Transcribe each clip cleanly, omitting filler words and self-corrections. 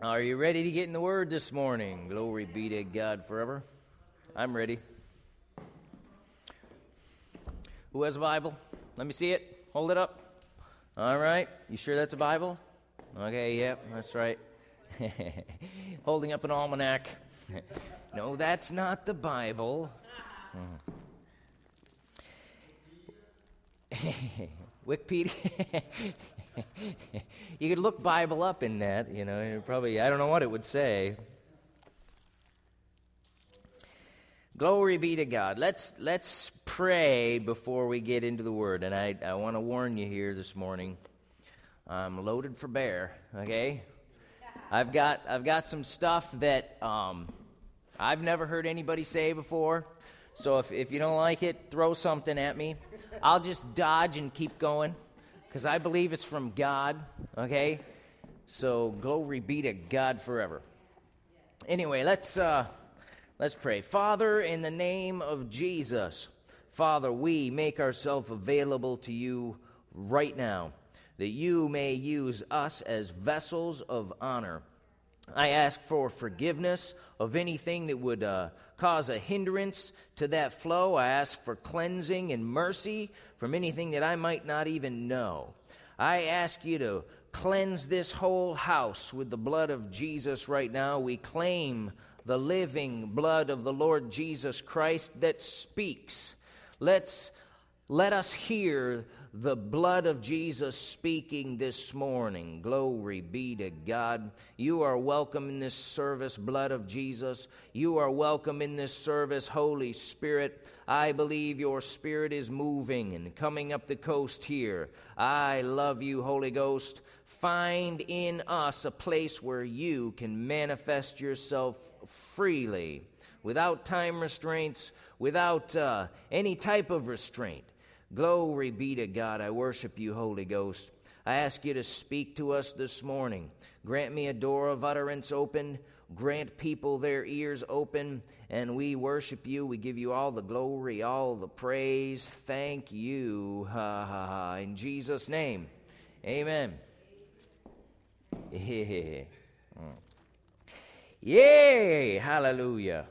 Are you ready to get in the Word this morning? Glory be to God forever. I'm ready. Who has a Bible? Let me see it. Hold it up. All right. You sure that's a Bible? Okay, yep, that's right. Holding up an almanac. No, that's not the Bible. Wikipedia. You could look Bible up in that, probably, I don't know what it would say. Glory be to God. Let's pray before we get into the Word. And I want to warn you here this morning, I'm loaded for bear, okay? I've got some stuff that I've never heard anybody say before. So if you don't like it, throw something at me. I'll just dodge and keep going, because I believe it's from God, okay? So glory be to God forever. Anyway, let's pray. Father, in the name of Jesus, Father, we make ourselves available to you right now, that you may use us as vessels of honor. I ask for forgiveness of anything that would cause a hindrance to that flow. I ask for cleansing and mercy from anything that I might not even know. I ask you to cleanse this whole house with the blood of Jesus right now. We claim the living blood of the Lord Jesus Christ that speaks. Let us hear the blood of Jesus speaking this morning. Glory be to God. You are welcome in this service, blood of Jesus. You are welcome in this service, Holy Spirit. I believe your Spirit is moving and coming up the coast here. I love you, Holy Ghost. Find in us a place where you can manifest yourself freely, without time restraints, without any type of restraint. Glory be to God. I worship you, Holy Ghost. I ask you to speak to us this morning. Grant me a door of utterance open. Grant people their ears open. And we worship you. We give you all the glory, all the praise. Thank you. Ha, ha, ha. In Jesus' name, amen. Yay! Hallelujah.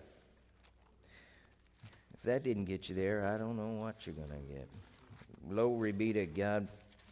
If that didn't get you there, I don't know what you're going to get. Glory be to God.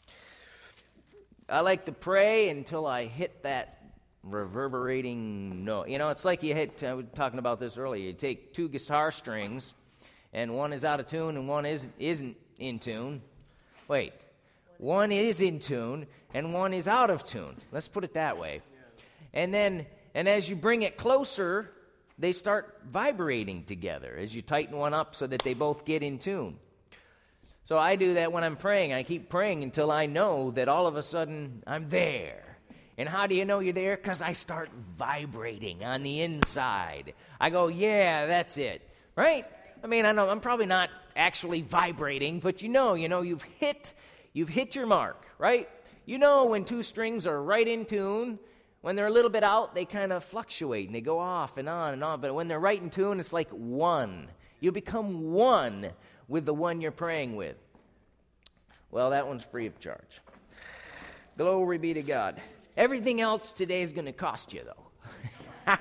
I like to pray until I hit that reverberating note. It's like I was talking about this earlier. You take two guitar strings, and one is out of tune and one isn't in tune. Wait, one is in tune and one is out of tune. Let's put it that way. And as you bring it closer, they start vibrating together as you tighten one up so that they both get in tune. So I do that when I'm praying. I keep praying until I know that all of a sudden I'm there. And how do you know you're there? Because I start vibrating on the inside. I go, yeah, that's it, right? I mean, I know I'm probably not actually vibrating, but you've hit your mark, right? You know when two strings are right in tune. When they're a little bit out, they kind of fluctuate and they go off and on and on. But when they're right in tune, it's like one. You become one with the one you're praying with. Well, that one's free of charge. Glory be to God. Everything else today is going to cost you, though.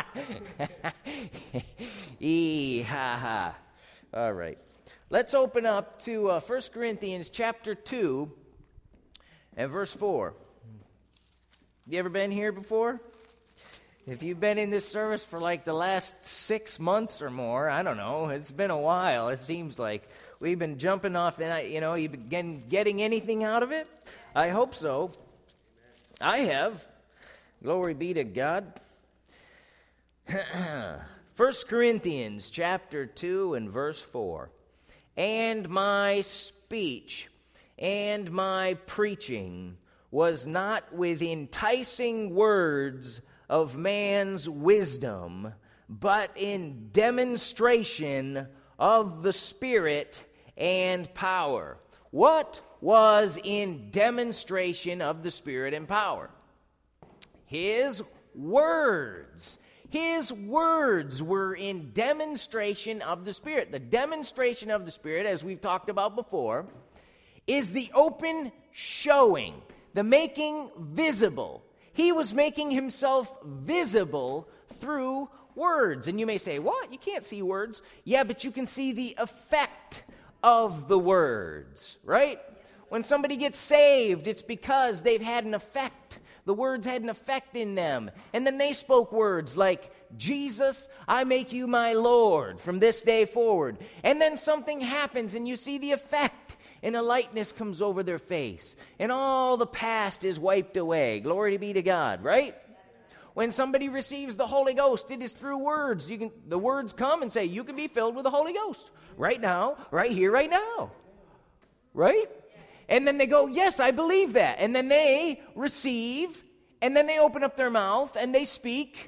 All right. Let's open up to 1 Corinthians chapter 2 and verse 4. You ever been here before? If you've been in this service for like the last 6 months or more, I don't know, it's been a while. It seems like we've been jumping off, and you've been getting anything out of it? I hope so. I have. Glory be to God. 1 Corinthians chapter 2 and verse 4. And my speech and my preaching was not with enticing words of man's wisdom, but in demonstration of the Spirit and power. What was in demonstration of the Spirit and power? His words. His words were in demonstration of the Spirit. The demonstration of the Spirit, as we've talked about before, is the open showing, the making visible He was making himself visible through words. And you may say, what? You can't see words. Yeah, but you can see the effect of the words, right? When somebody gets saved, it's because they've had an effect. The words had an effect in them. And then they spoke words like, Jesus, I make you my Lord from this day forward. And then something happens and you see the effect, and a lightness comes over their face, and all the past is wiped away. Glory be to God, right? When somebody receives the Holy Ghost, it is through words. The words come and say, you can be filled with the Holy Ghost right now, right here, right now. Right? And then they go, yes, I believe that. And then they receive, and then they open up their mouth, and they speak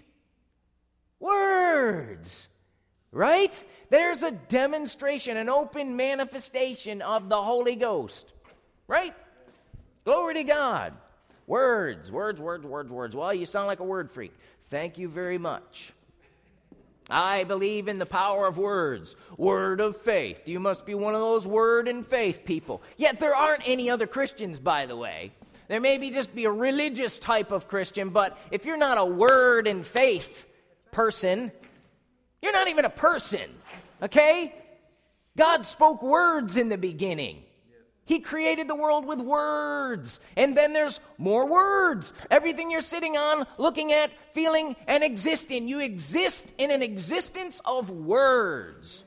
words. Right? There's a demonstration, an open manifestation of the Holy Ghost. Right? Glory to God. Words, words, words, words, words. Well, you sound like a word freak. Thank you very much. I believe in the power of words. Word of faith. You must be one of those word and faith people. Yet there aren't any other Christians, by the way. There may just be a religious type of Christian, but if you're not a word and faith person, you're not even a person, okay? God spoke words in the beginning. He created the world with words. And then there's more words. Everything you're sitting on, looking at, feeling, and existing. You exist in an existence of words.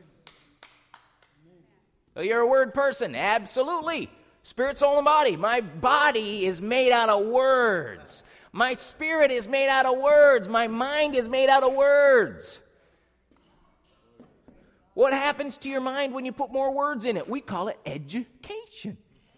So you're a word person. Absolutely. Spirit, soul, and body. My body is made out of words. My spirit is made out of words. My mind is made out of words. What happens to your mind when you put more words in it? We call it education.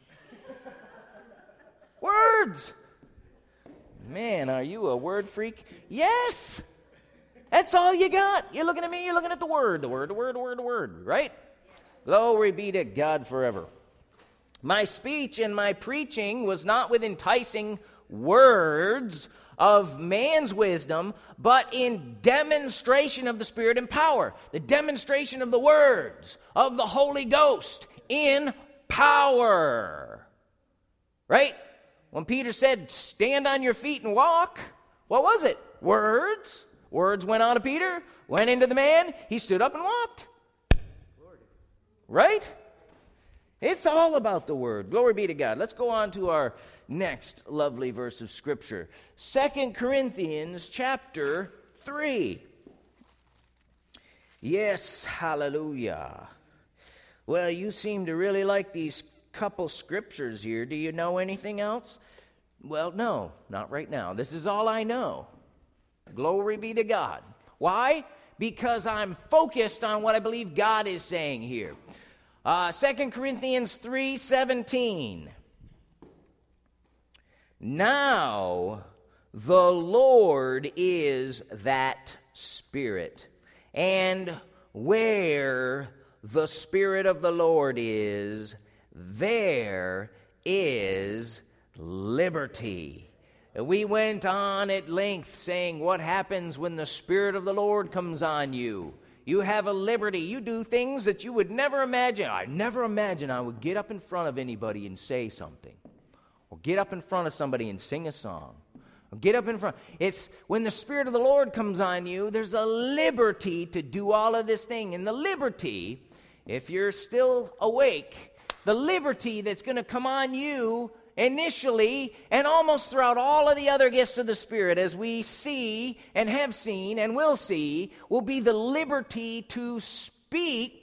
Words. Man, are you a word freak? Yes. That's all you got. You're looking at me, you're looking at the word, right? Glory be to God forever. My speech and my preaching was not with enticing words of man's wisdom, but in demonstration of the Spirit and power. The demonstration of the words of the Holy Ghost in power. Right? When Peter said, stand on your feet and walk, what was it? Words. Words went out of Peter, went into the man, he stood up and walked. Right? It's all about the Word. Glory be to God. Let's go on to our next lovely verse of Scripture. 2 Corinthians chapter 3. Yes, hallelujah. Well, you seem to really like these couple scriptures here. Do you know anything else? Well, no, not right now. This is all I know. Glory be to God. Why? Because I'm focused on what I believe God is saying here. 2 Corinthians 3:17. Now the Lord is that Spirit, and where the Spirit of the Lord is, there is liberty. We went on at length saying what happens when the Spirit of the Lord comes on you. You have a liberty. You do things that you would never imagine. I never imagined I would get up in front of anybody and say something. Or get up in front of somebody and sing a song. Or get up in front. It's when the Spirit of the Lord comes on you, there's a liberty to do all of this thing. And the liberty, if you're still awake, the liberty that's going to come on you initially and almost throughout all of the other gifts of the Spirit, as we see and have seen and will see, will be the liberty to speak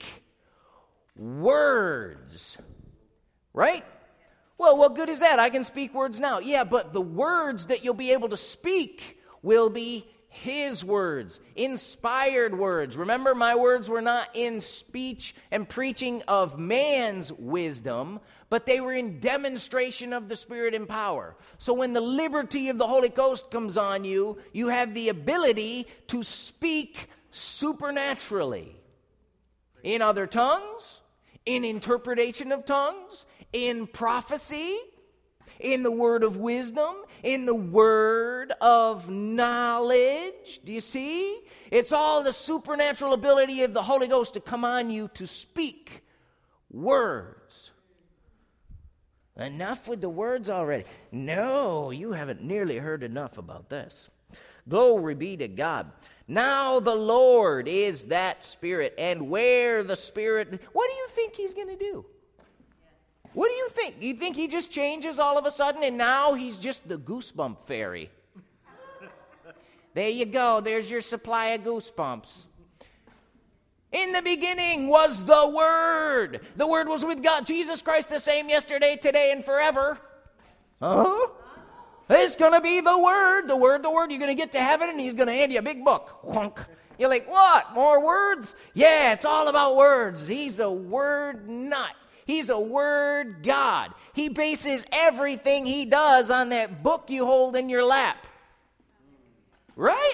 words. Right? Well, what good is that? I can speak words now. Yeah, but the words that you'll be able to speak will be His words, inspired words. Remember, my words were not in speech and preaching of man's wisdom, but they were in demonstration of the Spirit and power. So when the liberty of the Holy Ghost comes on you, you have the ability to speak supernaturally. In other tongues, in interpretation of tongues, in prophecy, in the word of wisdom, in the word of knowledge. Do you see? It's all the supernatural ability of the Holy Ghost to come on you to speak words. Enough with the words already. No, you haven't nearly heard enough about this. Glory be to God. Now the Lord is that Spirit, and where the Spirit... What do you think he's going to do? What do you think? You think he just changes all of a sudden, and now he's just the goosebump fairy? There you go. There's your supply of goosebumps. In the beginning was the Word. The Word was with God. Jesus Christ the same yesterday, today, and forever. Huh? It's going to be the Word. The Word. You're going to get to heaven, and he's going to hand you a big book. Whonk. You're like, what? More words? Yeah, it's all about words. He's a word nut. He's a word God. He bases everything he does on that book you hold in your lap. Right?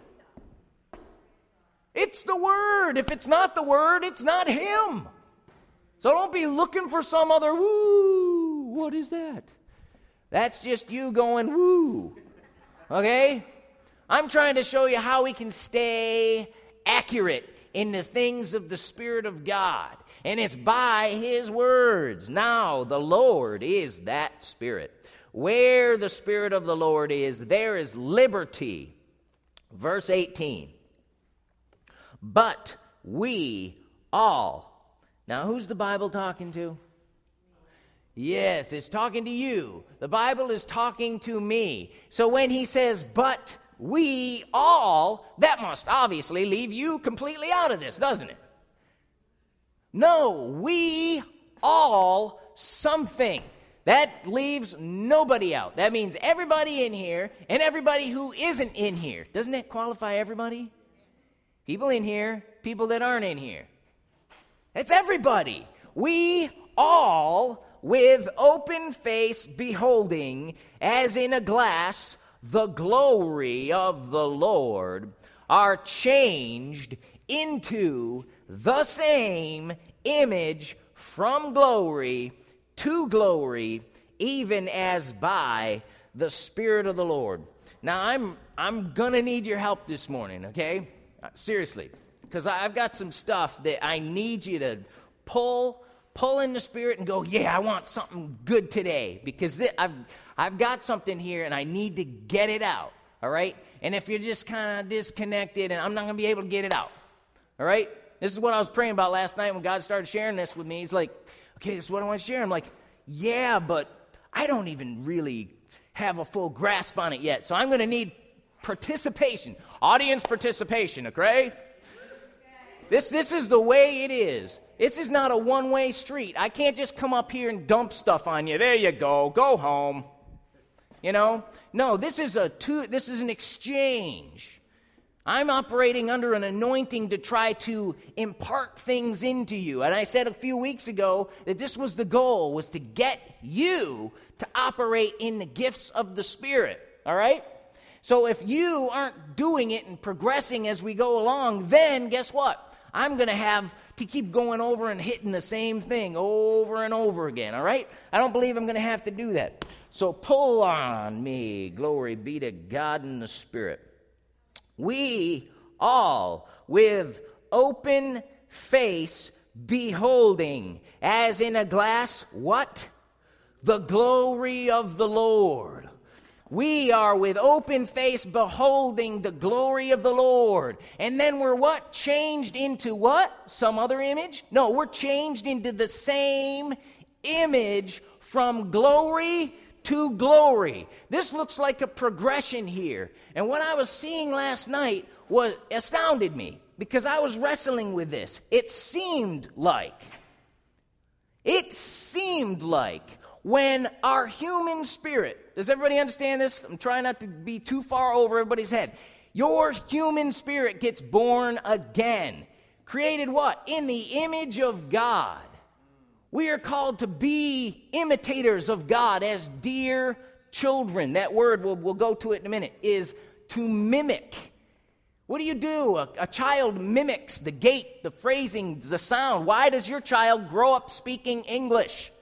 It's the Word. If it's not the Word, it's not him. So don't be looking for some other, woo, what is that? That's just you going, woo. Okay? I'm trying to show you how we can stay accurate in the things of the Spirit of God. And it's by his words. Now the Lord is that Spirit. Where the Spirit of the Lord is, there is liberty. Verse 18. But we all. Now who's the Bible talking to? Yes, it's talking to you. The Bible is talking to me. So when he says, but we all, that must obviously leave you completely out of this, doesn't it? No, we all something. That leaves nobody out. That means everybody in here and everybody who isn't in here. Doesn't that qualify everybody? People in here, people that aren't in here. That's everybody. We all, with open face, beholding, as in a glass, the glory of the Lord, are changed into the same image from glory to glory, even as by the Spirit of the Lord. Now, I'm going to need your help this morning, okay? Seriously, because I've got some stuff that I need you to pull in the Spirit and go, yeah, I want something good today, because I've got something here and I need to get it out, all right? And if you're just kind of disconnected, and I'm not going to be able to get it out, all right? This is what I was praying about last night when God started sharing this with me. He's like, okay, this is what I want to share. I'm like, yeah, but I don't even really have a full grasp on it yet, so I'm going to need participation, audience participation, okay? This is the way it is. This is not a one-way street. I can't just come up here and dump stuff on you. There you go home. You know? No, this is an exchange. I'm operating under an anointing to try to impart things into you. And I said a few weeks ago that this was the goal, was to get you to operate in the gifts of the Spirit, all right? So if you aren't doing it and progressing as we go along, then guess what? I'm going to have to keep going over and hitting the same thing over and over again, all right? I don't believe I'm going to have to do that. So pull on me, glory be to God in the Spirit. We all, with open face, beholding, as in a glass, what? The glory of the Lord. We are with open face beholding the glory of the Lord. And then we're what? Changed into what? Some other image? No, we're changed into the same image from glory to glory. This looks like a progression here. And what I was seeing last night astounded me, because I was wrestling with this. It seemed like when our human spirit, does everybody understand this? I'm trying not to be too far over everybody's head. Your human spirit gets born again. Created what? In the image of God. We are called to be imitators of God as dear children. That word, we'll go to it in a minute, is to mimic. What do you do? A child mimics the gait, the phrasing, the sound. Why does your child grow up speaking English?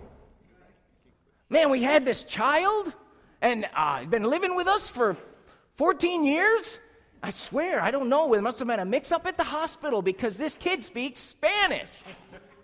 Man, we had this child, and he'd been living with us for 14 years. I swear, I don't know. It must have been a mix-up at the hospital, because this kid speaks Spanish.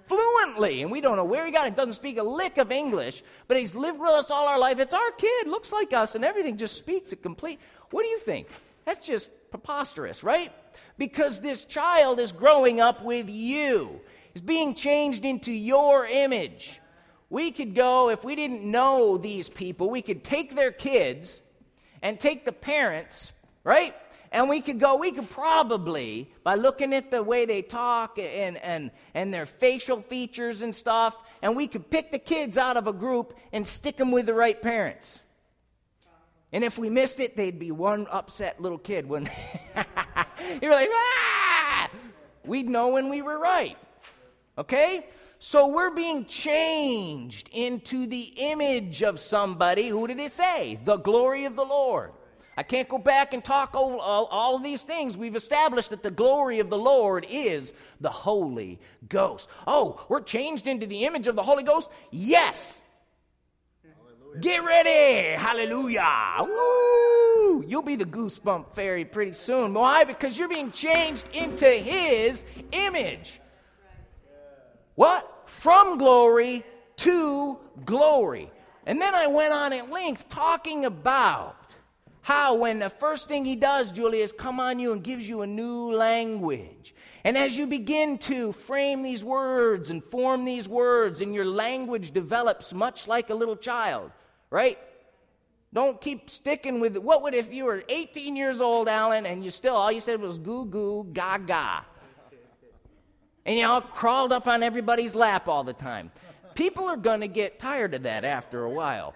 fluently, and we don't know where he got it. Doesn't speak a lick of English, but he's lived with us all our life. It's our kid, looks like us, and everything, just speaks it complete. What do you think? That's just preposterous, right? Because this child is growing up with you. He's being changed into your image. We could go, if we didn't know these people, we could take their kids and take the parents, right? And we could probably, by looking at the way they talk and their facial features and stuff, and we could pick the kids out of a group and stick them with the right parents. And if we missed it, they'd be one upset little kid. When you're like, ah! We'd know when we were right. Okay? So we're being changed into the image of somebody. Who did it say? The glory of the Lord. I can't go back and talk over all of these things. We've established that the glory of the Lord is the Holy Ghost. Oh, we're changed into the image of the Holy Ghost? Yes. Hallelujah. Get ready. Hallelujah. Woo! You'll be the goosebump fairy pretty soon. Why? Because you're being changed into His image. What? From glory to glory. And then I went on at length talking about how when the first thing He does, Julia, is come on you and gives you a new language. And as you begin to frame these words and form these words, and your language develops much like a little child, right? Don't keep sticking with it. What would if you were 18 years old, Alan, and all you said was goo goo, gaga. And you all crawled up on everybody's lap all the time. People are going to get tired of that after a while.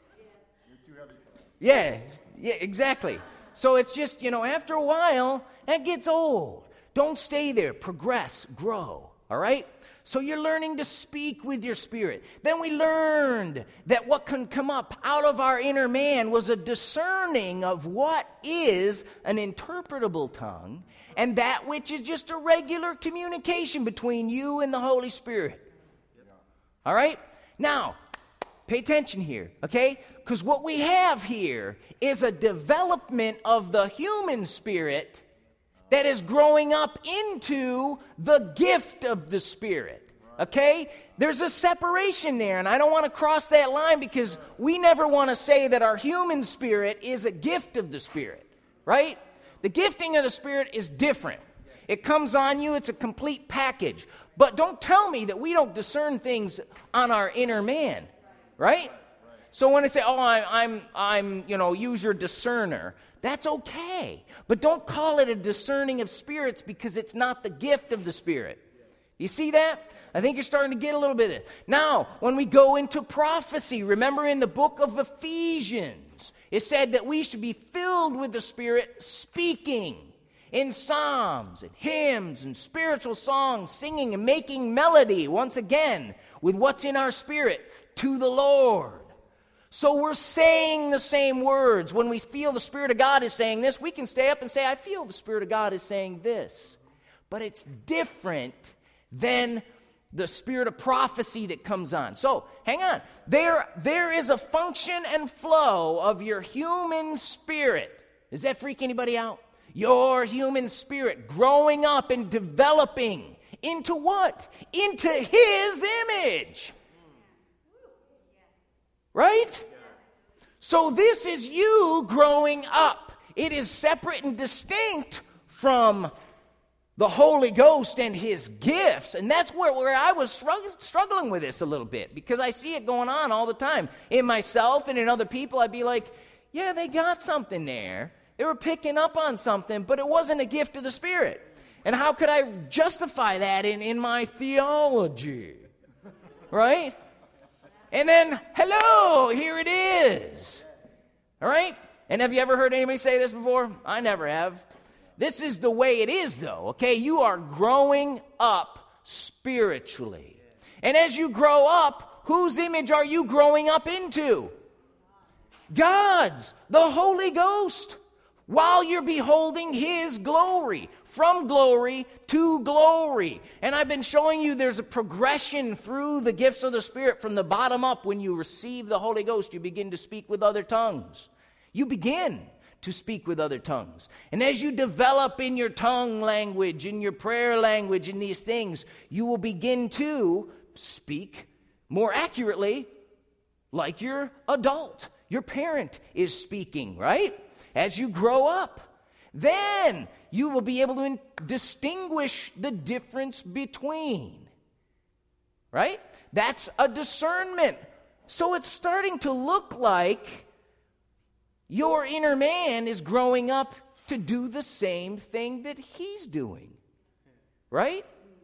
Yeah, exactly. So it's just, after a while, that gets old. Don't stay there. Progress, grow, all right? So you're learning to speak with your spirit. Then we learned that what can come up out of our inner man was a discerning of what is an interpretable tongue and that which is just a regular communication between you and the Holy Spirit. All right? Now, pay attention here, okay? Because what we have here is a development of the human spirit that is growing up into the gift of the Spirit, okay? There's a separation there, and I don't want to cross that line because we never want to say that our human spirit is a gift of the Spirit, right? The gifting of the Spirit is different. It comes on you, it's a complete package. But don't tell me that we don't discern things on our inner man, right? So when I say, I'm use your discerner, that's okay. But don't call it a discerning of spirits because it's not the gift of the Spirit. You see that? I think you're starting to get a little bit of it. Now, when we go into prophecy, remember in the book of Ephesians, it said that we should be filled with the Spirit, speaking in psalms and hymns and spiritual songs, singing and making melody, once again, with what's in our spirit to the Lord. So we're saying the same words. When we feel the Spirit of God is saying this, we can stay up and say, I feel the Spirit of God is saying this. But it's different than the spirit of prophecy that comes on. So, hang on. There is a function and flow of your human spirit. Does that freak anybody out? Your human spirit growing up and developing into what? Into His image. Right? So this is you growing up. It is separate and distinct from the Holy Ghost and His gifts. And that's where I was struggling with this a little bit, because I see it going on all the time. In myself and in other people, I'd be like, yeah, they got something there. They were picking up on something, but it wasn't a gift of the Spirit. And how could I justify that in my theology? Right? And then, hello, here it is. All right? And have you ever heard anybody say this before? I never have. This is the way it is, though, okay? You are growing up spiritually. And as you grow up, whose image are you growing up into? God's, the Holy Ghost. While you're beholding His glory, from glory to glory. And I've been showing you there's a progression through the gifts of the Spirit from the bottom up. When you receive the Holy Ghost, you begin to speak with other tongues. You begin to speak with other tongues. And as you develop in your tongue language, in your prayer language, in these things, you will begin to speak more accurately like your adult. Your parent is speaking, right? As you grow up, then you will be able to distinguish the difference between, right? That's a discernment. So it's starting to look like your inner man is growing up to do the same thing that he's doing, right?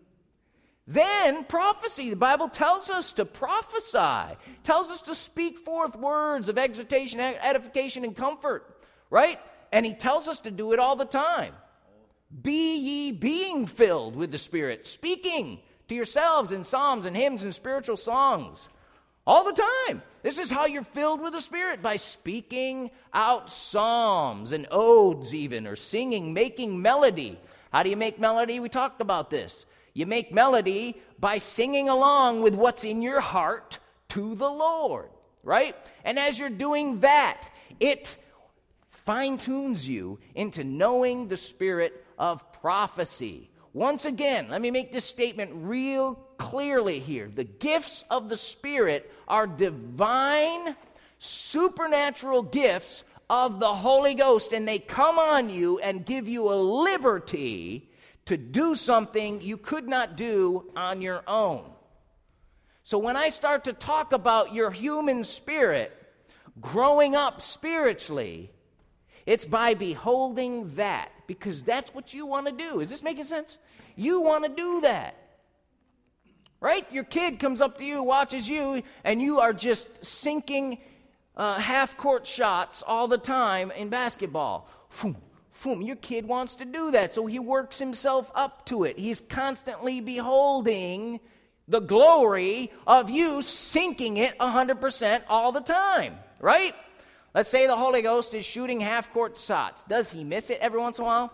Then prophecy. The Bible tells us to prophesy, tells us to speak forth words of exhortation, edification, and comfort, right? And he tells us to do it all the time. Be ye being filled with the Spirit, speaking to yourselves in psalms and hymns and spiritual songs. All the time. This is how you're filled with the Spirit, by speaking out psalms and odes even, or singing, making melody. How do you make melody? We talked about this. You make melody by singing along with what's in your heart to the Lord, right? And as you're doing that, it fine-tunes you into knowing the spirit of prophecy. Once again, let me make this statement real clearly here. The gifts of the Spirit are divine, supernatural gifts of the Holy Ghost, and they come on you and give you a liberty to do something you could not do on your own. So when I start to talk about your human spirit growing up spiritually, it's by beholding that, because that's what you want to do. Is this making sense? You want to do that, right? Your kid comes up to you, watches you, and you are just sinking half-court shots all the time in basketball. Your kid wants to do that, so he works himself up to it. He's constantly beholding the glory of you sinking it 100% all the time, right? Let's say the Holy Ghost is shooting half-court shots. Does he miss it every once in a while?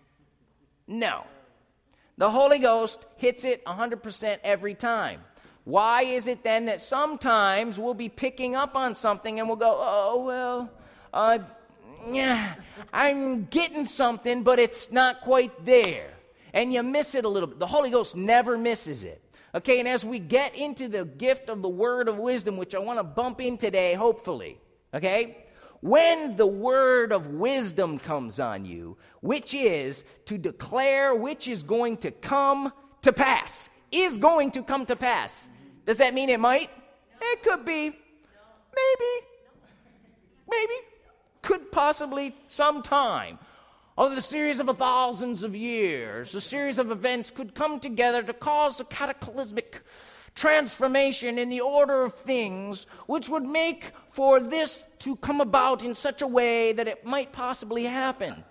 No. The Holy Ghost hits it 100% every time. Why is it then that sometimes we'll be picking up on something and we'll go, yeah, I'm getting something, but it's not quite there. And you miss it a little bit. The Holy Ghost never misses it. Okay, and as we get into the gift of the word of wisdom, which I want to bump in today, hopefully, okay? When the word of wisdom comes on you, which is to declare which is going to come to pass, is going to come to pass. Does that mean it might? No. It could be. No. Maybe. Could possibly sometime. Over the series of thousands of years, a series of events could come together to cause a cataclysmic transformation in the order of things, which would make for this to come about in such a way that it might possibly happen.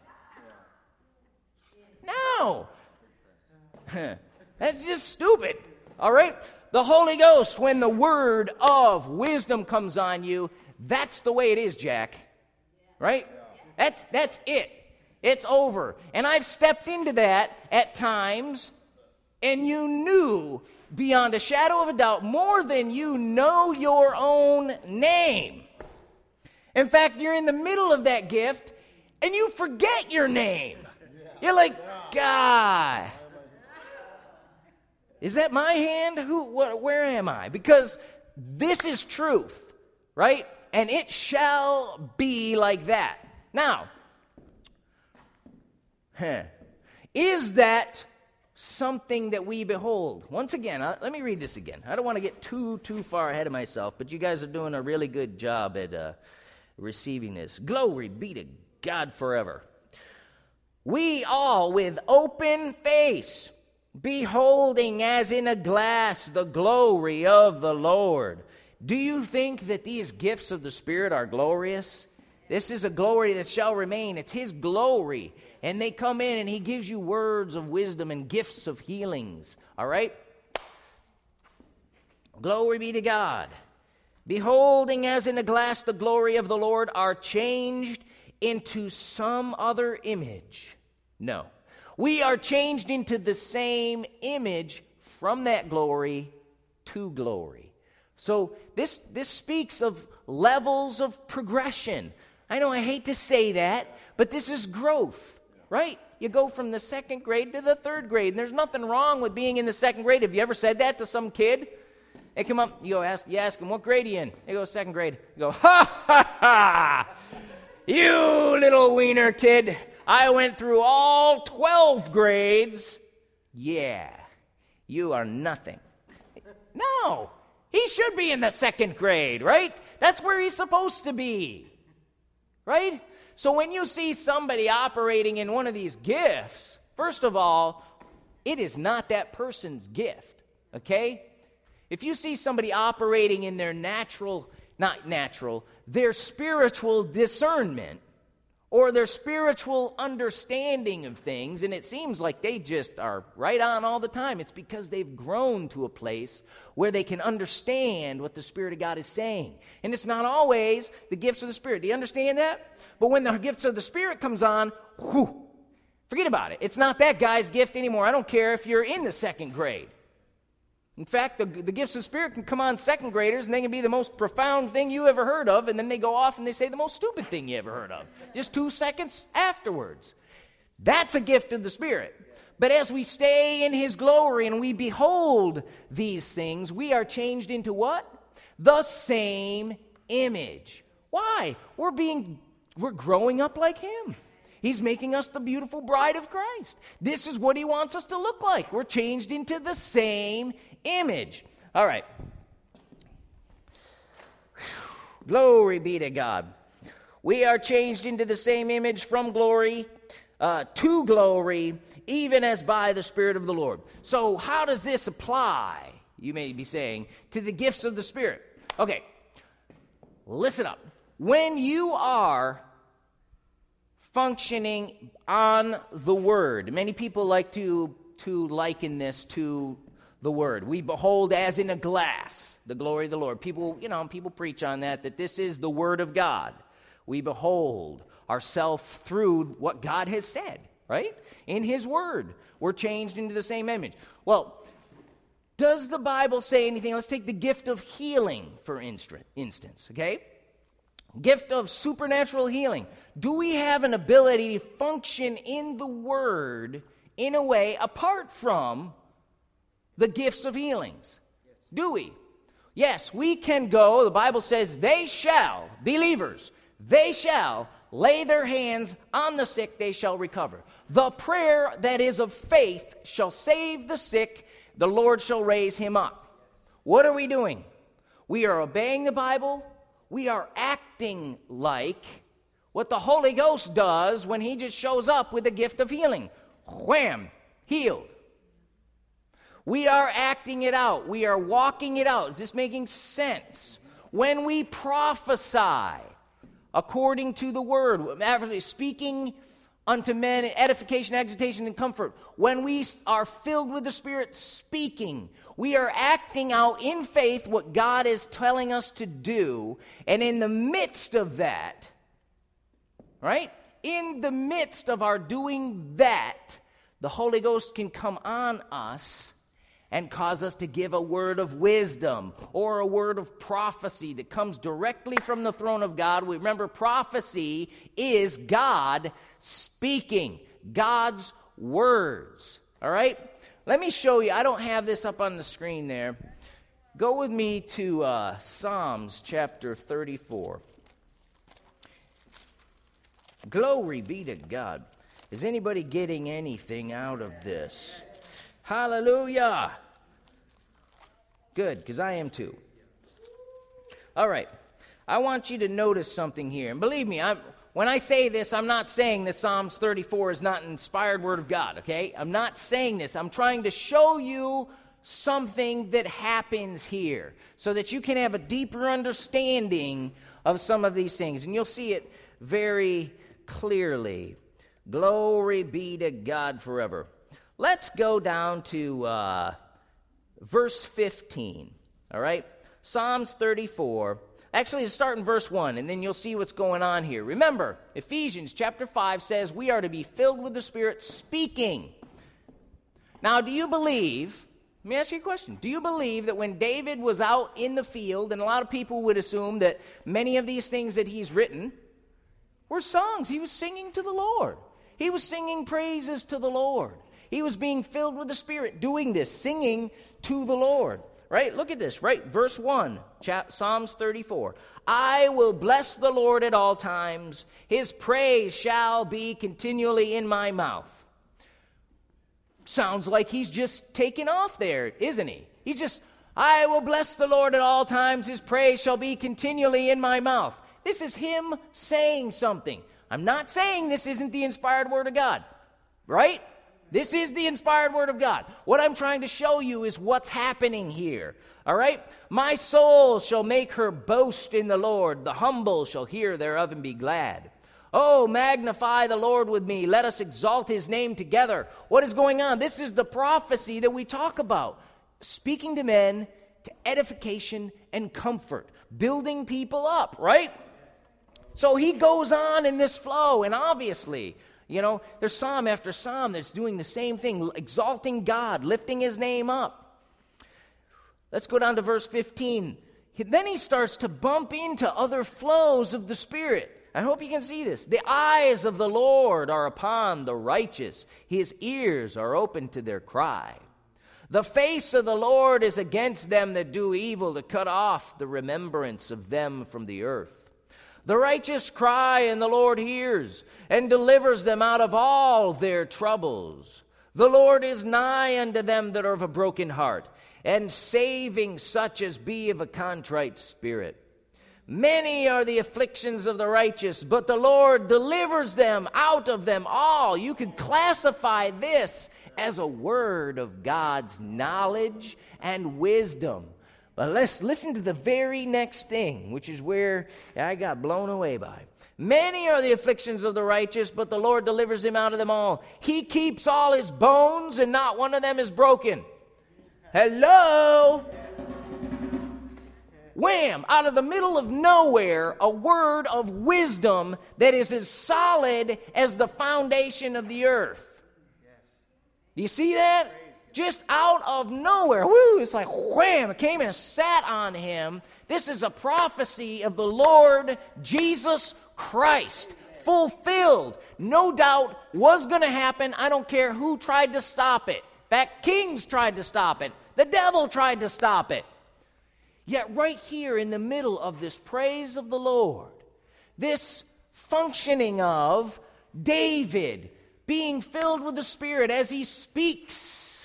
No. That's just stupid. All right? The Holy Ghost, when the word of wisdom comes on you, that's the way it is, Jack. Right? That's it. It's over. And I've stepped into that at times, and you knew beyond a shadow of a doubt more than you know your own name. In fact, you're in the middle of that gift, and you forget your name. You're like, God, is that my hand? Where am I? Because this is truth, right? And it shall be like that. Now, is that something that we behold? Once again, let me read this again. I don't want to get too far ahead of myself, but you guys are doing a really good job at receiving this. Glory be to God forever. We all with open face, beholding as in a glass the glory of the Lord. Do you think that these gifts of the Spirit are glorious? This is a glory that shall remain. It's His glory. And they come in and He gives you words of wisdom and gifts of healings. All right? Glory be to God. Beholding as in a glass the glory of the Lord, are changed into some other image. No. We are changed into the same image from that glory to glory. So this speaks of levels of progression. I know I hate to say that, but this is growth, right? You go from the second grade to the third grade, and there's nothing wrong with being in the second grade. Have you ever said that to some kid? They come up, you ask them, what grade are you in? They go, second grade. You go, ha, ha, ha, you little wiener kid. I went through all 12 grades. Yeah, you are nothing. No, he should be in the second grade, right? That's where he's supposed to be, right? So when you see somebody operating in one of these gifts, first of all, it is not that person's gift, okay? If you see somebody operating in their their spiritual discernment or their spiritual understanding of things, and it seems like they just are right on all the time, it's because they've grown to a place where they can understand what the Spirit of God is saying. And it's not always the gifts of the Spirit. Do you understand that? But when the gifts of the Spirit comes on, forget about it. It's not that guy's gift anymore. I don't care if you're in the second grade. In fact, the gifts of the Spirit can come on second graders, and they can be the most profound thing you ever heard of, and then they go off and they say the most stupid thing you ever heard of, just 2 seconds afterwards. That's a gift of the Spirit. But as we stay in His glory and we behold these things, we are changed into what? The same image. Why? We're growing up like Him. He's making us the beautiful bride of Christ. This is what He wants us to look like. We're changed into the same image. All right. Glory be to God. We are changed into the same image from glory to glory, even as by the Spirit of the Lord. So how does this apply, you may be saying, to the gifts of the Spirit? Okay, listen up. When you are functioning on the Word, many people like to liken this to the Word. We behold as in a glass the glory of the Lord. People preach on that this is the Word of God. We behold ourselves through what God has said, right? In His Word. We're changed into the same image. Well, does the Bible say anything? Let's take the gift of healing, for instance, okay? Gift of supernatural healing. Do we have an ability to function in the Word in a way apart from the gifts of healings? Yes. Do we? Yes, we can go. The Bible says believers, they shall lay their hands on the sick, they shall recover. The prayer that is of faith shall save the sick, the Lord shall raise him up. What are we doing? We are obeying the Bible. We are acting like what the Holy Ghost does when He just shows up with the gift of healing. Wham! Healed. We are acting it out. We are walking it out. Is this making sense? When we prophesy according to the Word, speaking unto men edification, exhortation, and comfort. When we are filled with the Spirit speaking, we are acting out in faith what God is telling us to do. And in the midst of that, right? In the midst of our doing that, the Holy Ghost can come on us and cause us to give a word of wisdom or a word of prophecy that comes directly from the throne of God. We remember prophecy is God speaking, God's words. All right? Let me show you. I don't have this up on the screen there. Go with me to Psalms chapter 34. Glory be to God. Is anybody getting anything out of this? Hallelujah. Good, because I am too. All right. I want you to notice something here. And believe me, when I say this, I'm not saying that Psalms 34 is not an inspired word of God, okay? I'm not saying this. I'm trying to show you something that happens here so that you can have a deeper understanding of some of these things. And you'll see it very clearly. Glory be to God forever. Let's go down to verse 15, all right? Psalms 34. Actually, let's start in verse 1, and then you'll see what's going on here. Remember, Ephesians chapter 5 says we are to be filled with the Spirit speaking. Now, do you believe, let me ask you a question. Do you believe that when David was out in the field, and a lot of people would assume that many of these things that he's written, were songs. He was singing to the Lord. He was singing praises to the Lord. He was being filled with the Spirit, doing this, singing to the Lord. Right? Look at this, right? Verse 1, Psalms 34. I will bless the Lord at all times. His praise shall be continually in my mouth. Sounds like he's just taking off there, isn't he? He's just, I will bless the Lord at all times. His praise shall be continually in my mouth. This is him saying something. I'm not saying this isn't the inspired word of God, right? This is the inspired word of God. What I'm trying to show you is what's happening here, all right? My soul shall make her boast in the Lord. The humble shall hear thereof and be glad. Oh, magnify the Lord with me. Let us exalt his name together. What is going on? This is the prophecy that we talk about. Speaking to men to edification and comfort. Building people up, right? So he goes on in this flow, and obviously, you know, there's psalm after psalm that's doing the same thing, exalting God, lifting his name up. Let's go down to verse 15. Then he starts to bump into other flows of the Spirit. I hope you can see this. The eyes of the Lord are upon the righteous. His ears are open to their cry. The face of the Lord is against them that do evil, to cut off the remembrance of them from the earth. The righteous cry, and the Lord hears, and delivers them out of all their troubles. The Lord is nigh unto them that are of a broken heart, and saving such as be of a contrite spirit. Many are the afflictions of the righteous, but the Lord delivers them out of them all. You could classify this as a word of God's knowledge and wisdom. But let's listen to the very next thing, which is where I got blown away by. Many are the afflictions of the righteous, but the Lord delivers him out of them all. He keeps all his bones, and not one of them is broken. Hello? Wham! Out of the middle of nowhere, a word of wisdom that is as solid as the foundation of the earth. Do you see that? Just out of nowhere. Woo! It's like wham! It came and sat on him. This is a prophecy of the Lord Jesus Christ. Fulfilled. No doubt was going to happen. I don't care who tried to stop it. In fact, kings tried to stop it. The devil tried to stop it. Yet right here in the middle of this praise of the Lord, this functioning of David being filled with the Spirit as he speaks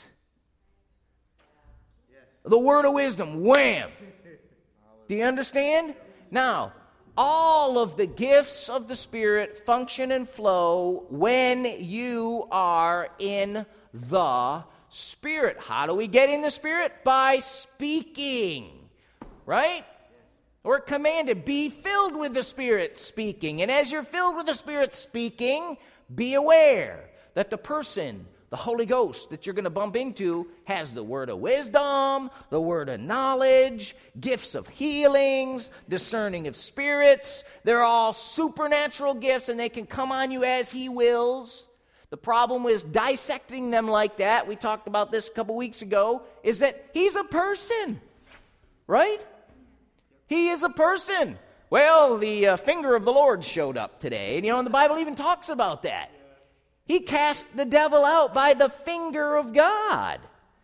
the word of wisdom, wham! Do you understand? Now, all of the gifts of the Spirit function and flow when you are in the Spirit. How do we get in the Spirit? By speaking. Right? We're commanded, be filled with the Spirit speaking. And as you're filled with the Spirit speaking, be aware that the person, the Holy Ghost that you're going to bump into, has the word of wisdom, the word of knowledge, gifts of healings, discerning of spirits. They're all supernatural gifts, and they can come on you as he wills. The problem with dissecting them like that, we talked about this a couple weeks ago, is that he's a person. Right? He is a person. Well, the finger of the Lord showed up today. And, and the Bible even talks about that. He cast the devil out by the finger of God.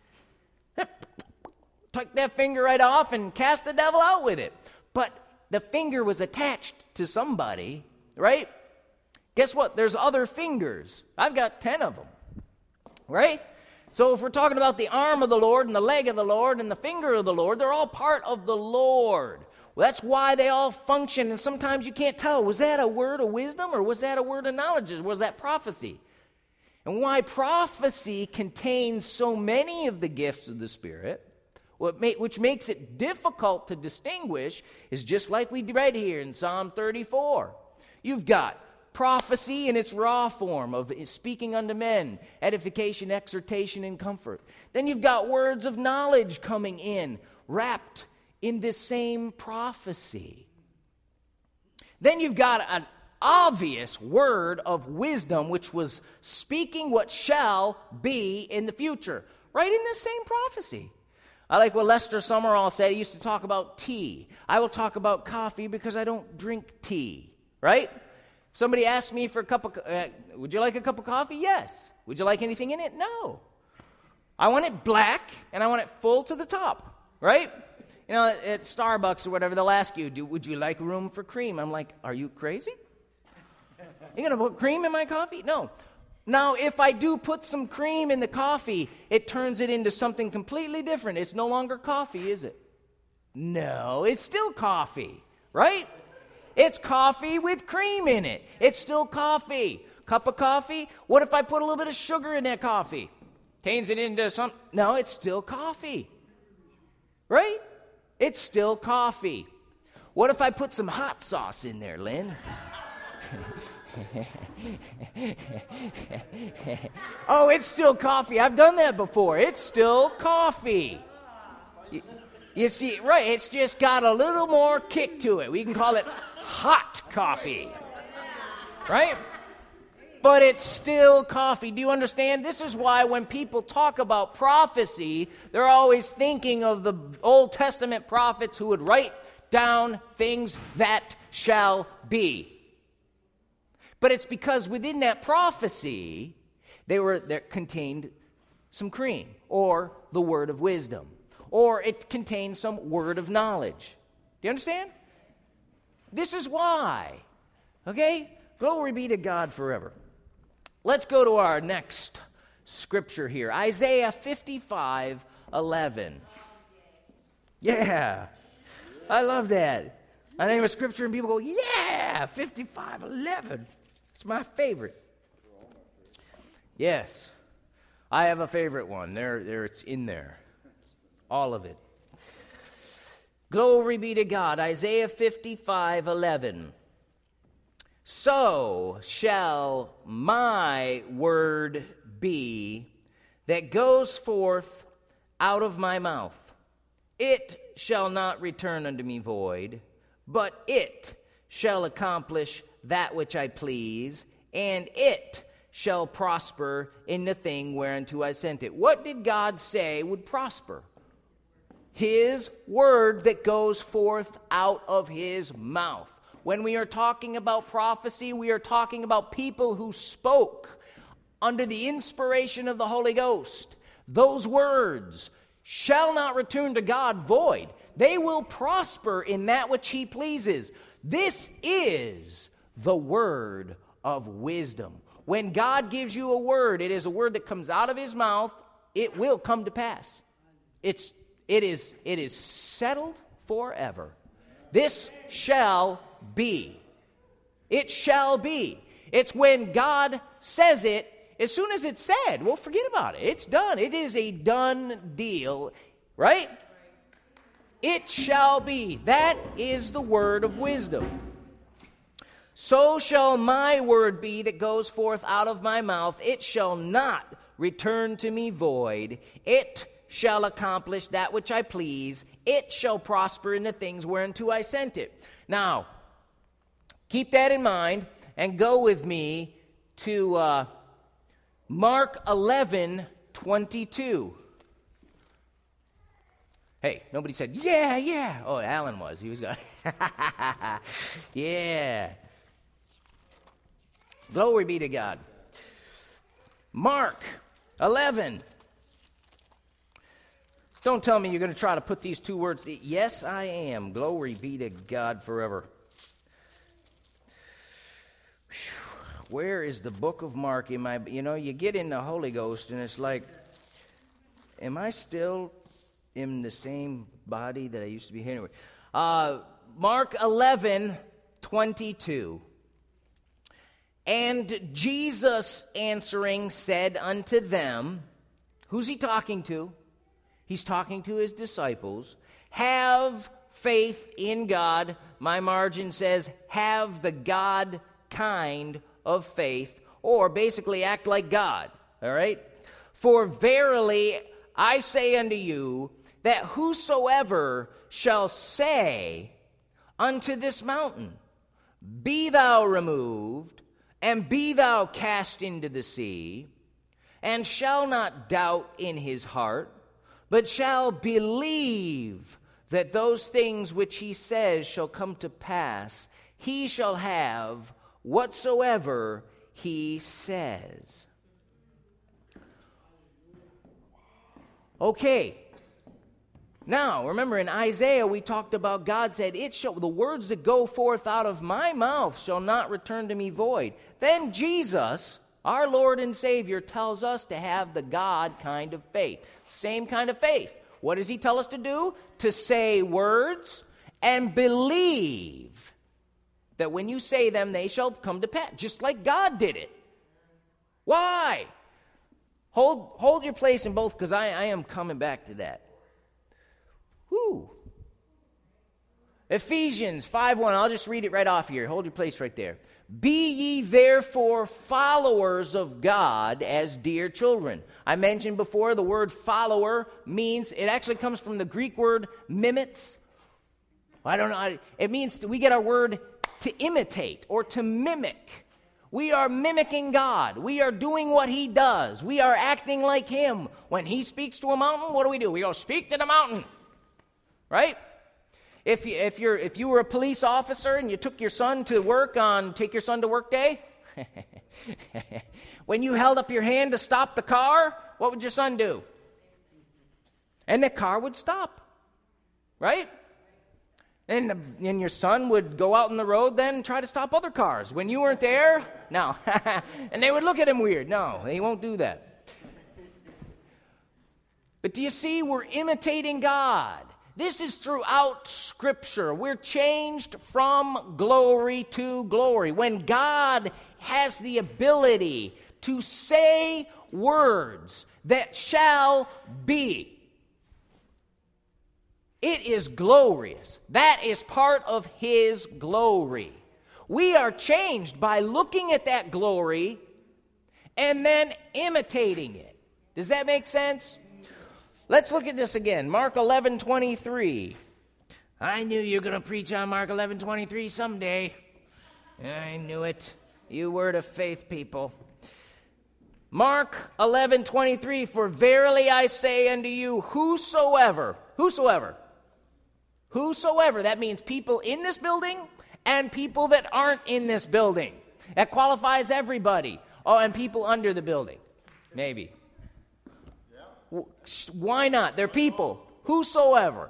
Took that finger right off and cast the devil out with it. But the finger was attached to somebody, right? Guess what? There's other fingers. I've got 10 of them, right? So if we're talking about the arm of the Lord and the leg of the Lord and the finger of the Lord, they're all part of the Lord. Well, that's why they all function, and sometimes you can't tell, was that a word of wisdom or was that a word of knowledge? Or was that prophecy? And why prophecy contains so many of the gifts of the Spirit, which makes it difficult to distinguish, is just like we read here in Psalm 34. You've got prophecy in its raw form of speaking unto men, edification, exhortation, and comfort. Then you've got words of knowledge coming in, wrapped in this same prophecy. Then you've got an obvious word of wisdom, which was speaking what shall be in the future, right in the same prophecy. I like what Lester Summerall said. He used to talk about tea. I will talk about coffee because I don't drink tea, right? Somebody asked me for a cup of, would you like a cup of coffee? Yes. Would you like anything in it? No. I want it black, and I want it full to the top, right? You know, at Starbucks or whatever, they'll ask you, would you like room for cream? I'm like, are you crazy? You going to put cream in my coffee? No. Now, if I do put some cream in the coffee, it turns it into something completely different. It's no longer coffee, is it? No, it's still coffee, right? It's coffee with cream in it. It's still coffee. Cup of coffee. What if I put a little bit of sugar in that coffee? Turns it into some... No, it's still coffee. Right? It's still coffee. What if I put some hot sauce in there, Lynn? Oh, it's still coffee. I've done that before. It's still coffee. You see, right, it's just got a little more kick to it. We can call it hot coffee. Right? But it's still coffee. Do you understand? This is why when people talk about prophecy, they're always thinking of the Old Testament prophets who would write down things that shall be. But it's because within that prophecy, there contained some cream, or the word of wisdom, or it contained some word of knowledge. Do you understand? This is why. Okay? Glory be to God forever. Let's go to our next scripture here. Isaiah 55:11. Yeah. I love that. I name a scripture and people go, yeah, 55:11. It's my favorite. Yes. I have a favorite one. There it's in there. All of it. Glory be to God. Isaiah 55:11. So shall my word be that goes forth out of my mouth. It shall not return unto me void, but it shall accomplish that which I please, and it shall prosper in the thing whereunto I sent it. What did God say would prosper? His word that goes forth out of his mouth. When we are talking about prophecy, we are talking about people who spoke under the inspiration of the Holy Ghost. Those words shall not return to God void. They will prosper in that which he pleases. This is the word of wisdom. When God gives you a word, it is a word that comes out of his mouth. It will come to pass. It is settled forever. This shall be. It shall be. It's when God says it, as soon as it's said, well, forget about it. It's done. It is a done deal, right? It shall be. That is the word of wisdom. So shall my word be that goes forth out of my mouth. It shall not return to me void. It shall accomplish that which I please. It shall prosper in the things whereunto I sent it. Now, keep that in mind and go with me to Mark 11:22. Hey, nobody said, yeah, yeah. Oh, Alan was. He was going, yeah. Glory be to God. Mark 11. Don't tell me you're going to try to put these two words. Yes, I am. Glory be to God forever. Where is the book of Mark in my... You know, you get in the Holy Ghost and it's like, am I still in the same body that I used to be here? Anyway, Mark 11:22. And Jesus answering said unto them, who's he talking to? He's talking to his disciples. Have faith in God. My margin says, have the God kind of faith, or basically act like God. All right? For verily I say unto you, that whosoever shall say unto this mountain, be thou removed, and be thou cast into the sea, and shall not doubt in his heart, but shall believe that those things which he says shall come to pass, he shall have whatsoever he says. Okay. Now, remember in Isaiah we talked about God said, the words that go forth out of my mouth shall not return to me void. Then Jesus, our Lord and Savior, tells us to have the God kind of faith. Same kind of faith. What does he tell us to do? To say words and believe that when you say them, they shall come to pass, just like God did it. Why? Hold your place in both, because I am coming back to that. Whew. Ephesians 5:1, I'll just read it right off here. Hold your place right there. Be ye therefore followers of God as dear children. I mentioned before the word follower means, it actually comes from the Greek word mimetes. I don't know. It means we get our word to imitate or to mimic. We are mimicking God. We are doing what he does. We are acting like him. When he speaks to a mountain, what do? We go, speak to the mountain. Right? If you were a police officer and you took your son to work on Take Your Son to Work Day, when you held up your hand to stop the car, what would your son do? And the car would stop. Right? And your son would go out on the road then and try to stop other cars. When you weren't there, no. And they would look at him weird. No, he won't do that. But do you see, we're imitating God. This is throughout Scripture. We're changed from glory to glory. When God has the ability to say words that shall be, it is glorious. That is part of his glory. We are changed by looking at that glory and then imitating it. Does that make sense? Let's look at this again. Mark 11:23. I knew you were going to preach on Mark 11:23 someday. I knew it. You word of faith people. Mark 11:23. For verily I say unto you, whosoever, that means people in this building and people that aren't in this building. That qualifies everybody. Oh, and people under the building. Maybe. Why not? They're people. Whosoever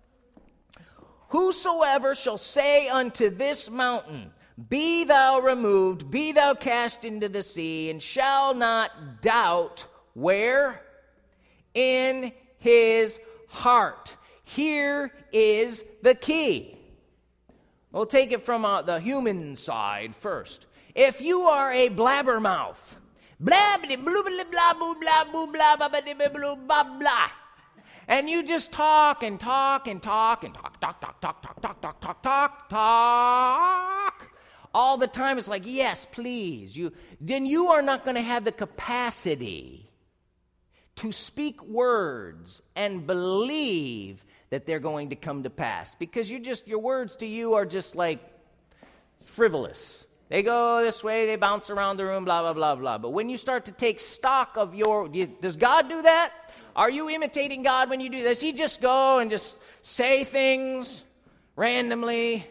shall say unto this mountain, be thou removed, be thou cast into the sea, and shall not doubt, where? In his heart. Here is the key. We'll take it from the human side first. If you are a blabbermouth, blah blah blah blah blah blah blah blah blah blah blah, and you just talk and talk and talk and talk all the time, it's like, yes, please, then you are not going to have the capacity to speak words and believe that they're going to come to pass, because your words to you are just like frivolous. They go this way, they bounce around the room, blah, blah, blah, blah. But when you start to take stock of does God do that? Are you imitating God when you do this? He just go and just say things randomly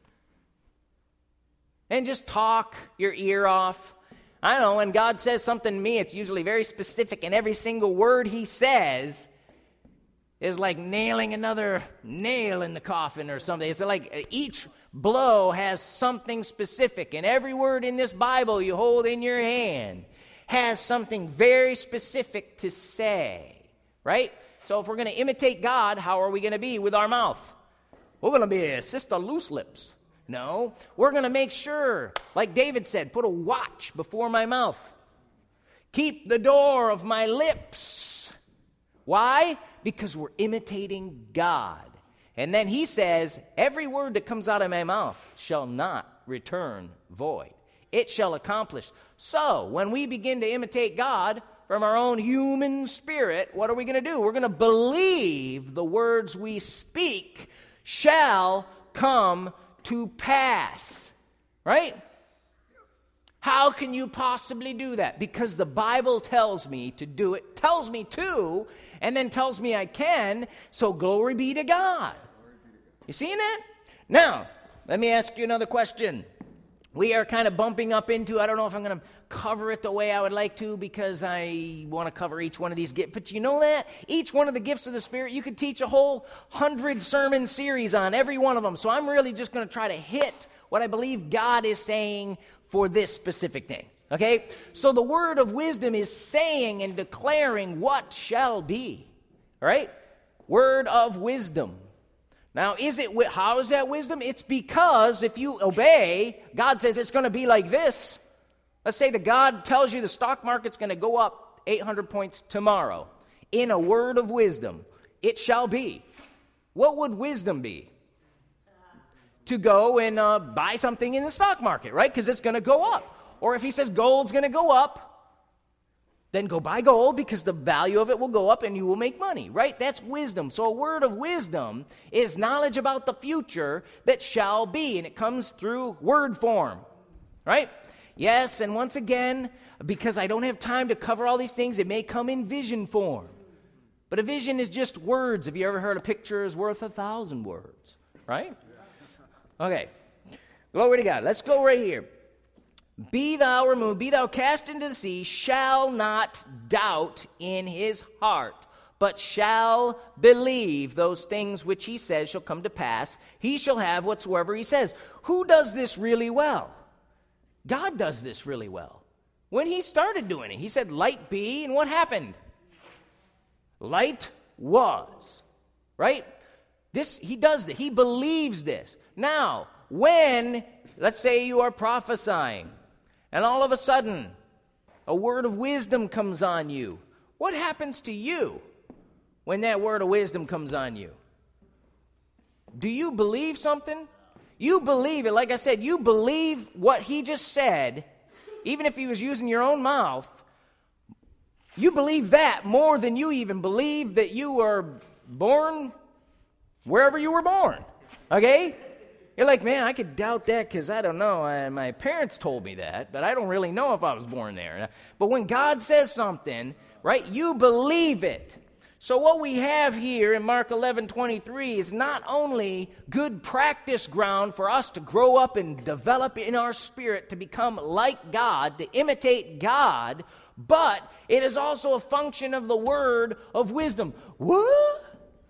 and just talk your ear off? I don't know, when God says something to me, it's usually very specific, and every single word he says is like nailing another nail in the coffin or something. It's like each blow has something specific, and every word in this Bible you hold in your hand has something very specific to say, right? So if we're going to imitate God, how are we going to be with our mouth? We're going to be a sister loose lips. No, we're going to make sure, like David said, put a watch before my mouth. Keep the door of my lips. Why? Because we're imitating God. And then he says, every word that comes out of my mouth shall not return void. It shall accomplish. So, when we begin to imitate God from our own human spirit, what are we going to do? We're going to believe the words we speak shall come to pass. Right? How can you possibly do that? Because the Bible tells me to do it, tells me to, and then tells me I can, so glory be to God. You seeing that? Now, let me ask you another question. we are kind of bumping up into, I don't know if I'm going to cover it the way I would like to because I want to cover each one of these gifts. But you know that? Each one of the gifts of the Spirit, you could teach a whole 100 sermon series on every one of them. So I'm really just going to try to hit what I believe God is saying for this specific thing. Okay? So the word of wisdom is saying and declaring what shall be. All right? Word of wisdom. Now, how is that wisdom? It's because if you obey, God says it's going to be like this. Let's say that God tells you the stock market's going to go up 800 points tomorrow. In a word of wisdom, it shall be. What would wisdom be? To go and buy something in the stock market, right? Because it's going to go up. Or if he says gold's going to go up, then go buy gold because the value of it will go up and you will make money, right? That's wisdom. So a word of wisdom is knowledge about the future that shall be, and it comes through word form, right? Yes, and once again, because I don't have time to cover all these things, it may come in vision form. But a vision is just words. Have you ever heard a picture is worth 1,000 words, right? Okay, glory to God. Let's go right here. Be thou removed, be thou cast into the sea, shall not doubt in his heart, but shall believe those things which he says shall come to pass. He shall have whatsoever he says. Who does this really well? God does this really well. When he started doing it, he said, light be, and what happened? Light was, right? He does this. He believes this. Now, when, let's say you are prophesying, and all of a sudden, a word of wisdom comes on you. What happens to you when that word of wisdom comes on you? Do you believe something? You believe it. Like I said, you believe what he just said, even if he was using your own mouth. You believe that more than you even believe that you were born wherever you were born. Okay? You're like, man, I could doubt that because I don't know. My parents told me that, but I don't really know if I was born there. But when God says something, right, you believe it. So what we have here in Mark 11:23 is not only good practice ground for us to grow up and develop in our spirit to become like God, to imitate God, but it is also a function of the word of wisdom. What?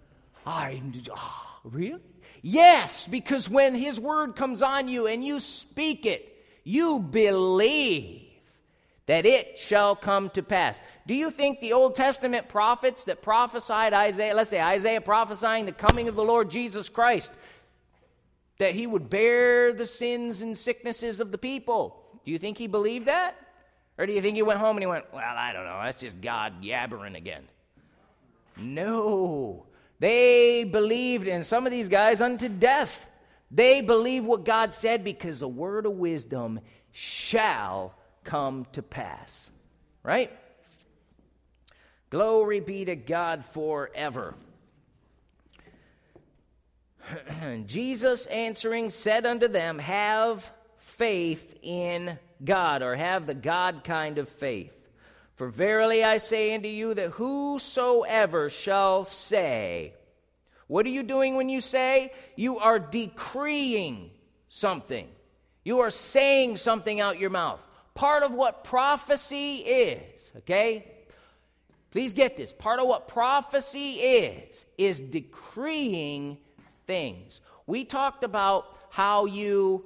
Really? Yes, because when his word comes on you and you speak it, you believe that it shall come to pass. Do you think the Old Testament prophets that prophesied Isaiah, let's say Isaiah prophesying the coming of the Lord Jesus Christ, that he would bear the sins and sicknesses of the people, do you think he believed that? Or do you think he went home and he went, well, I don't know, that's just God yabbering again? No. They believed, and some of these guys unto death. They believe what God said because the word of wisdom shall come to pass. Right? Glory be to God forever. Jesus answering said unto them, have faith in God, or have the God kind of faith. For verily I say unto you that whosoever shall say, what are you doing when you say? You are decreeing something. You are saying something out your mouth. Part of what prophecy is, okay? Please get this. Part of what prophecy is decreeing things. We talked about how you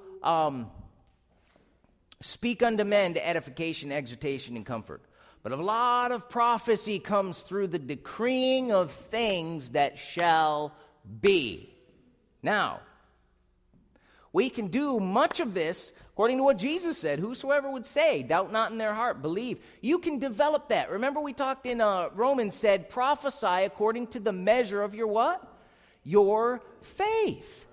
speak unto men to edification, exhortation, and comfort. But a lot of prophecy comes through the decreeing of things that shall be. Now, we can do much of this according to what Jesus said. Whosoever would say, doubt not in their heart, believe. You can develop that. Remember we talked in Romans said, prophesy according to the measure of your what? Your faith.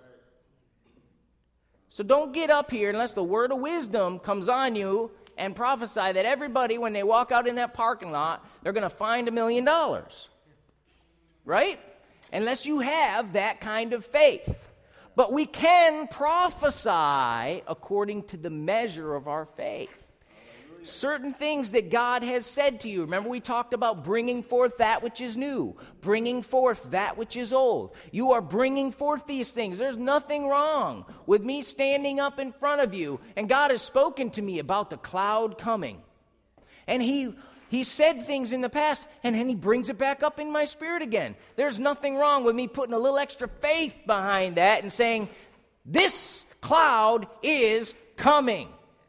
So don't get up here unless the word of wisdom comes on you and prophesy that everybody, when they walk out in that parking lot, they're going to find $1 million. Right? Unless you have that kind of faith. But we can prophesy according to the measure of our faith. certain things that God has said to you. Remember, we talked about bringing forth that which is new, bringing forth that which is old. You are bringing forth these things. There's nothing wrong with me standing up in front of you, and God has spoken to me about the cloud coming. And He said things in the past, and then He brings it back up in my spirit again. There's nothing wrong with me putting a little extra faith behind that and saying, this cloud is coming.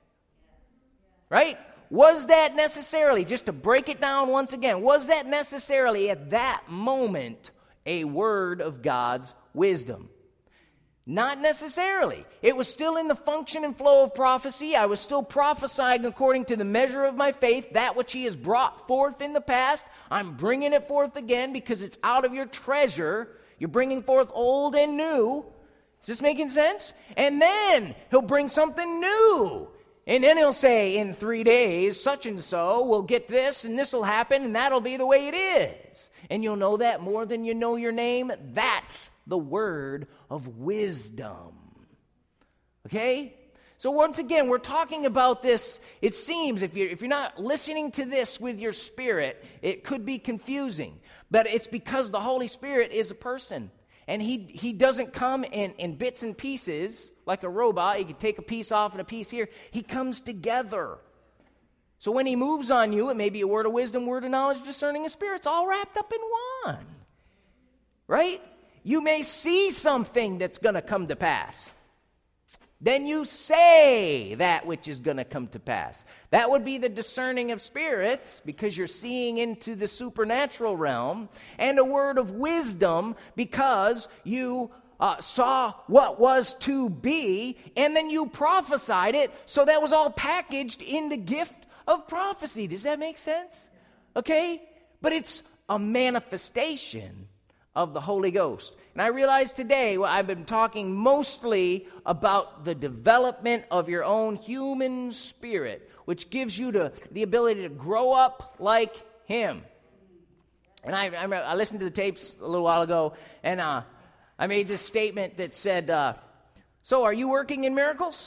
Right? Was that necessarily, just to break it down once again, was that necessarily at that moment a word of God's wisdom? Not necessarily. It was still in the function and flow of prophecy. I was still prophesying according to the measure of my faith, that which He has brought forth in the past. I'm bringing it forth again because it's out of your treasure. You're bringing forth old and new. Is this making sense? And then He'll bring something new. And then He'll say, in 3 days, such and so will get this, and this will happen, and that'll be the way it is. And you'll know that more than you know your name. That's the word of wisdom. Okay? So once again, we're talking about this. It seems, if you're not listening to this with your spirit, it could be confusing. But it's because the Holy Spirit is a person. And he doesn't come in bits and pieces like a robot. He can take a piece off and a piece here. He comes together. So when He moves on you, it may be a word of wisdom, word of knowledge, discerning of spirits, all wrapped up in one. Right? You may see something that's going to come to pass. Then you say that which is going to come to pass. That would be the discerning of spirits, because you're seeing into the supernatural realm, and a word of wisdom because you saw what was to be, and then you prophesied it, so that was all packaged in the gift of prophecy. Does that make sense? Okay? But it's a manifestation of the Holy Ghost. And I realize today, I've been talking mostly about the development of your own human spirit, which gives you the ability to grow up like Him. And I listened to the tapes a little while ago, and I made this statement that said, so are you working in miracles?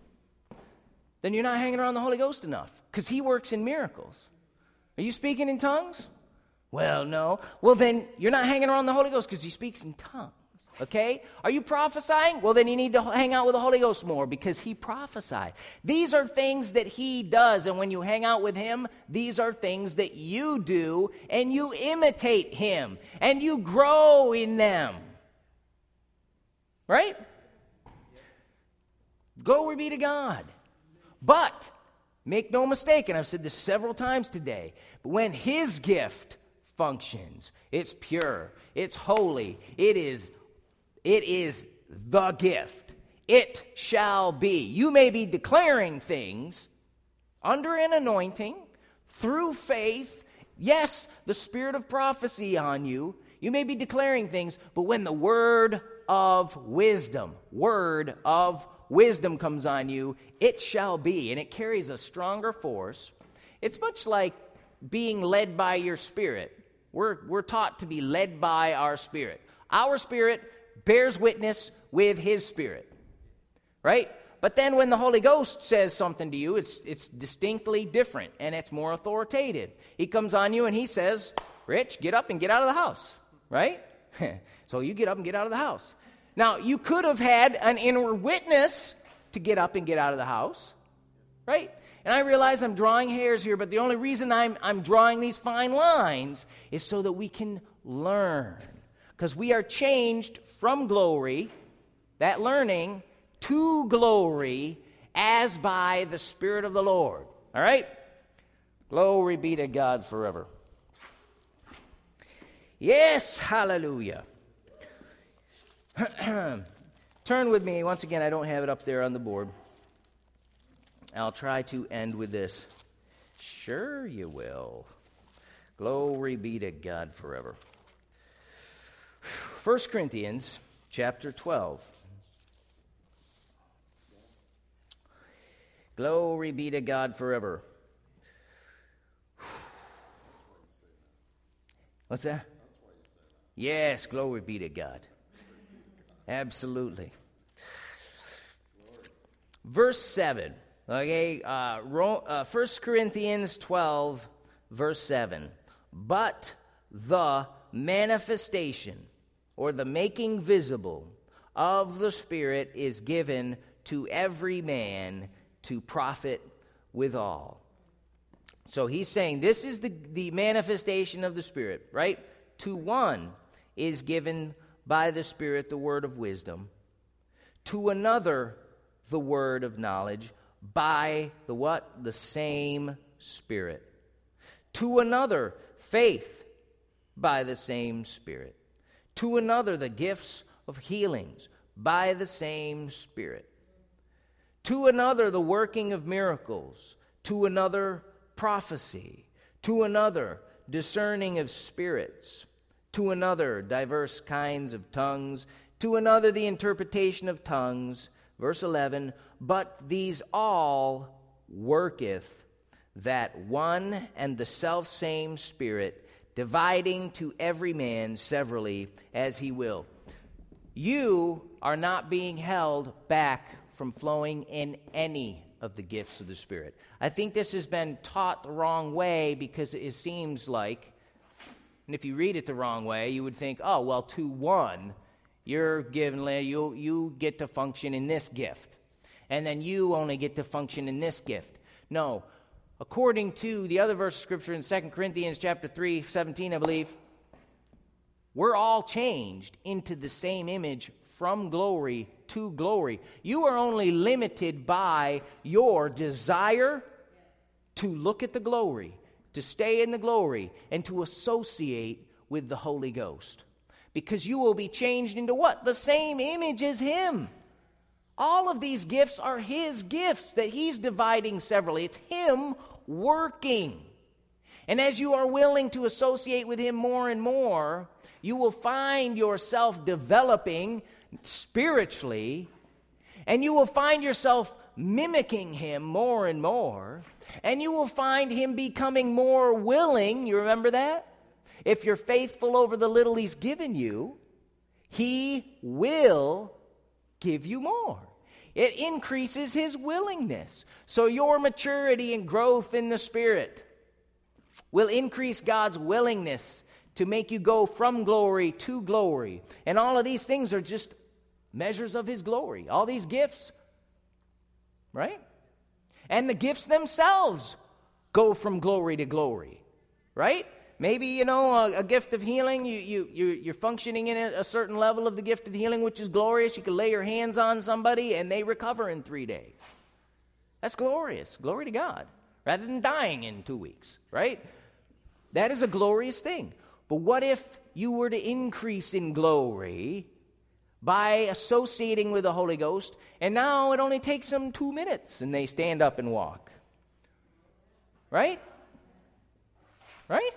Then you're not hanging around the Holy Ghost enough, because He works in miracles. Are you speaking in tongues? Well, no. Well, then you're not hanging around the Holy Ghost because He speaks in tongues, okay? Are you prophesying? Well, then you need to hang out with the Holy Ghost more because He prophesied. These are things that He does, and when you hang out with Him, these are things that you do, and you imitate Him, and you grow in them. Right? Glory be to God. But, make no mistake, and I've said this several times today, but when His gift functions, it's pure, it's holy, it is the gift. It shall be. You may be declaring things under an anointing, through faith, yes, the spirit of prophecy on you. You may be declaring things, but when the word of wisdom comes on you, it shall be, and it carries a stronger force. It's much like being led by your spirit. We're taught to be led by our spirit. Our spirit bears witness with His spirit, right? But then when the Holy Ghost says something to you, it's distinctly different, and it's more authoritative. He comes on you and He says, Rich, get up and get out of the house, right? So you get up and get out of the house. Now, you could have had an inner witness to get up and get out of the house, right? And I realize I'm drawing hairs here, but the only reason I'm drawing these fine lines is so that we can learn. Because we are changed from glory, that learning, to glory as by the Spirit of the Lord. All right? Glory be to God forever. Yes, hallelujah. Turn with me. Once again, I don't have it up there on the board. I'll try to end with this. Sure you will. Glory be to God forever. 1 Corinthians chapter 12. Glory be to God forever. What's that? Yes, glory be to God. Absolutely. Verse 7. Okay, 1 Corinthians 12, verse 7. But the manifestation, or the making visible, of the Spirit is given to every man to profit withal. So he's saying this is the manifestation of the Spirit, right? To one is given by the Spirit the word of wisdom, to another the word of knowledge by the what? The same Spirit. To another faith by the same Spirit. To another the gifts of healings by the same Spirit. To another the working of miracles. To another prophecy. To another discerning of spirits. To another diverse kinds of tongues. To another the interpretation of tongues. Verse 11, but these all worketh that one and the selfsame Spirit, dividing to every man severally as he will. You are not being held back from flowing in any of the gifts of the Spirit. I think this has been taught the wrong way because it seems like, and if you read it the wrong way, you would think, oh, well, to one, you're given, you get to function in this gift, and then you only get to function in this gift. No, according to the other verse of Scripture in 2 Corinthians chapter 3, 17, I believe, we're all changed into the same image from glory to glory. You are only limited by your desire to look at the glory, to stay in the glory, and to associate with the Holy Ghost. Because you will be changed into what? The same image as Him. All of these gifts are His gifts that He's dividing severally. It's Him working. And as you are willing to associate with Him more and more, you will find yourself developing spiritually, and you will find yourself mimicking Him more and more, and you will find Him becoming more willing. You remember that? If you're faithful over the little He's given you, He will give you more. It increases His willingness. So your maturity and growth in the Spirit will increase God's willingness to make you go from glory to glory. And all of these things are just measures of His glory. All these gifts, right? And the gifts themselves go from glory to glory, right? Maybe, a gift of healing, you're functioning in a certain level of the gift of healing, which is glorious. You can lay your hands on somebody and they recover in 3 days. That's glorious. Glory to God. Rather than dying in 2 weeks, right? That is a glorious thing. But what if you were to increase in glory by associating with the Holy Ghost, and now it only takes them 2 minutes and they stand up and walk? Right? Right?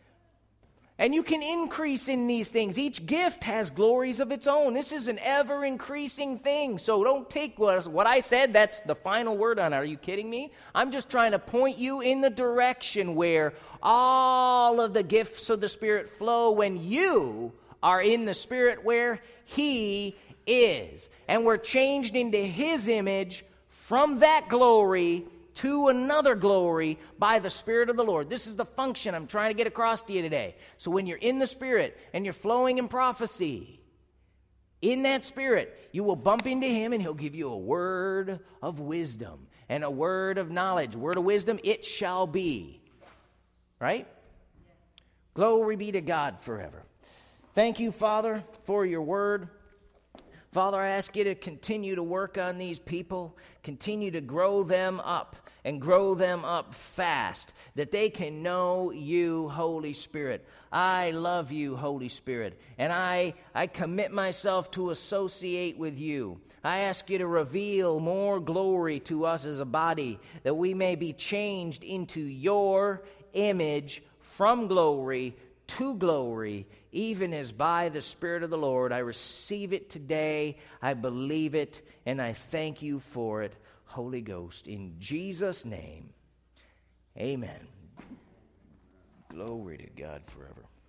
And you can increase in these things. Each gift has glories of its own. This is an ever-increasing thing. So don't take what I said, that's the final word on it. Are you kidding me? I'm just trying to point you in the direction where all of the gifts of the Spirit flow when you are in the Spirit where He is. And we're changed into His image from that glory to another glory by the Spirit of the Lord. This is the function I'm trying to get across to you today. So when you're in the Spirit and you're flowing in prophecy, in that Spirit, you will bump into Him and He'll give you a word of wisdom and a word of knowledge. Word of wisdom, it shall be. Right? Glory be to God forever. Thank you, Father, for your word. Father, I ask you to continue to work on these people, continue to grow them up and grow them up fast, that they can know you, Holy Spirit. I love you, Holy Spirit, and I commit myself to associate with you. I ask you to reveal more glory to us as a body, that we may be changed into your image from glory to glory, even as by the Spirit of the Lord I receive it today, I believe it, and I thank you for it, Holy Ghost. In Jesus' name, amen. Glory to God forever.